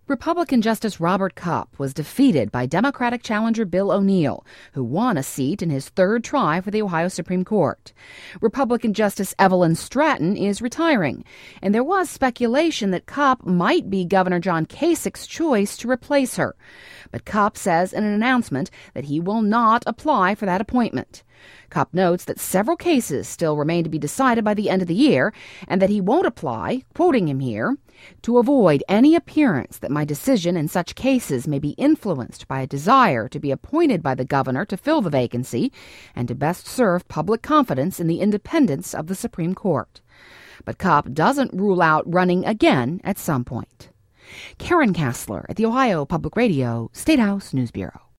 Republican Justice Robert Cupp was defeated by Democratic challenger Bill O'Neill, who won a seat in his third try for the Ohio Supreme Court. Republican Justice Evelyn Stratton is retiring, and there was speculation that Cupp might be Governor John Kasich's choice to replace her. But Cupp says in an announcement that he will not apply for that appointment. Cupp notes that several cases still remain to be decided by the end of the year, and that he won't apply, quoting him here, to avoid any appearance that my decision in such cases may be influenced by a desire to be appointed by the governor to fill the vacancy and to best serve public confidence in the independence of the Supreme Court. But Cupp doesn't rule out running again at some point. Karen Kassler at the Ohio Public Radio State House News Bureau.